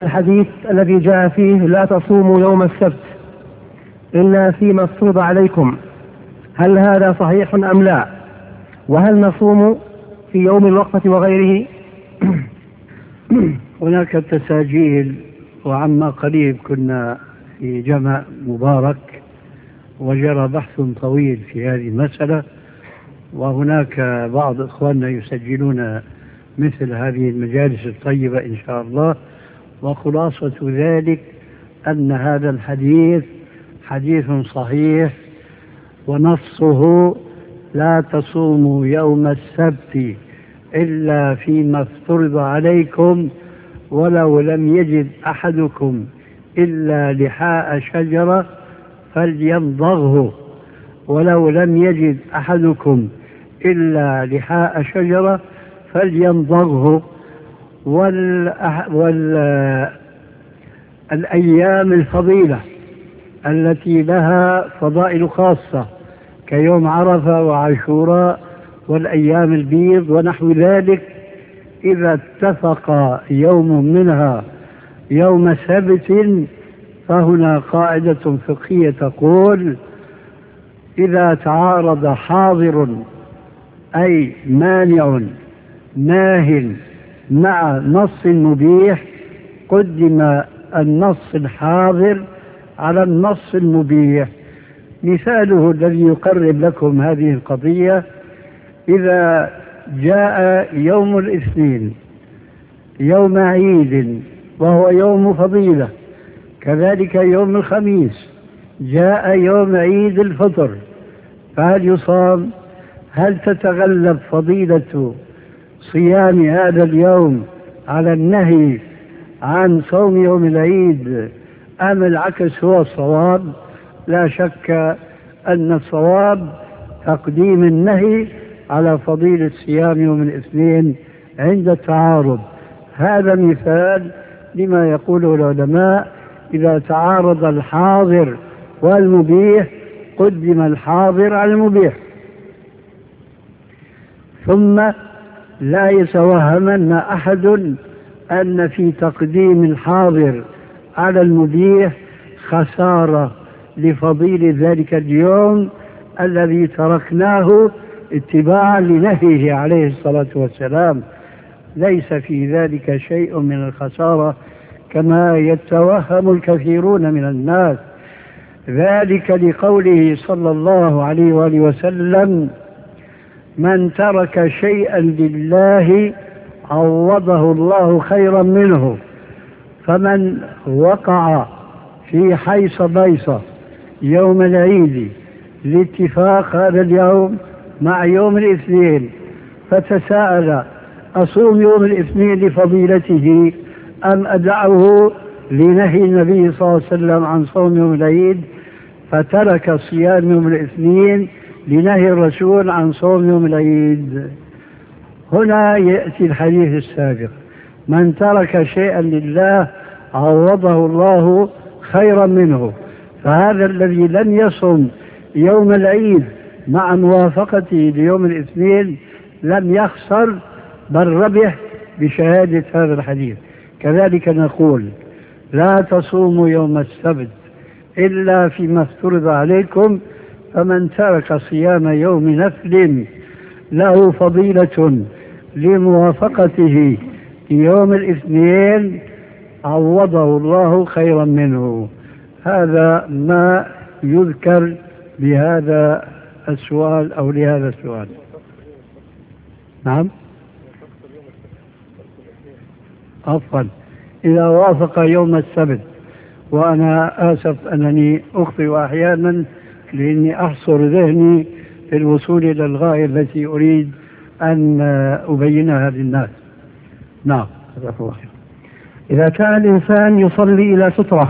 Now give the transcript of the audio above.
الحديث الذي جاء فيه لا تصوموا يوم السبت إلا فيما افترض عليكم، هل هذا صحيح أم لا؟ وهل نصوم في يوم الوقفة وغيره؟ هناك تساجيل، وعما قريب كنا في جامع مبارك وجرى بحث طويل في هذه المسألة، وهناك بعض إخواننا يسجلون مثل هذه المجالس الطيبة إن شاء الله. وخلاصة ذلك أن هذا الحديث حديث صحيح، ونصه لا تصوموا يوم السبت إلا فيما افترض عليكم ولو لم يجد أحدكم إلا لحاء شجرة فليمضغه، ولو لم يجد أحدكم إلا لحاء شجرة فليمضغه. الأيام الفضيلة التي لها فضائل خاصة كيوم عرفة وعاشوراء والأيام البيض ونحو ذلك، إذا اتفق يوم منها يوم سبت فهنا قاعدة فقهية تقول: إذا تعارض حاضر أي مانع ناه مع نص مبيح قدم النص الحاضر على النص المبيح. مثاله الذي يقرب لكم هذه القضية: إذا جاء يوم الاثنين يوم عيد وهو يوم فضيلة، كذلك يوم الخميس جاء يوم عيد الفطر، فهل يصام؟ هل تتغلب فضيلة صيام هذا اليوم على النهي عن صوم يوم العيد أم العكس هو الصواب؟ لا شك أن الصواب تقديم النهي على فضيلة صيام يوم الاثنين عند التعارض. هذا مثال لما يقوله العلماء: إذا تعارض الحاضر والمبيح قدم الحاضر على المبيح. ثم لا يتوهمن أحد أن في تقديم الحاضر على المبيح خسارة لفضيل ذلك اليوم الذي تركناه اتباعا لنهيه عليه الصلاة والسلام. ليس في ذلك شيء من الخسارة كما يتوهم الكثيرون من الناس، ذلك لقوله صلى الله عليه وآله وسلم: من ترك شيئا لله عوضه الله خيرا منه. فمن وقع في حيص بيصة يوم العيد لاتفاق هذا اليوم مع يوم الاثنين فتساءل: أصوم يوم الاثنين لفضيلته أم أدعه لنهي النبي صلى الله عليه وسلم عن صوم يوم العيد، فترك صيام يوم الاثنين لنهي الرسول عن صوم يوم العيد. هنا يأتي الحديث السابق: من ترك شيئا لله عوضه الله خيرا منه. فهذا الذي لم يصم يوم العيد مع موافقته ليوم الاثنين لم يخسر بل ربح بشهادة هذا الحديث. كذلك نقول: لا تصوموا يوم السبت إلا فيما افترض عليكم، فمن ترك صيام يوم نفل له فضيلة لموافقته يوم الاثنين عوضه الله خيرا منه. هذا ما يذكر بهذا السؤال أو لهذا السؤال. نعم، عفوا، إذا وافق يوم السبت. وأنا آسف أنني أخطئ أحيانا لأني أحصر ذهني في الوصول إلى الغاية التي أريد أن أبينها للناس. نعم. إذا كان الإنسان يصلي إلى سترة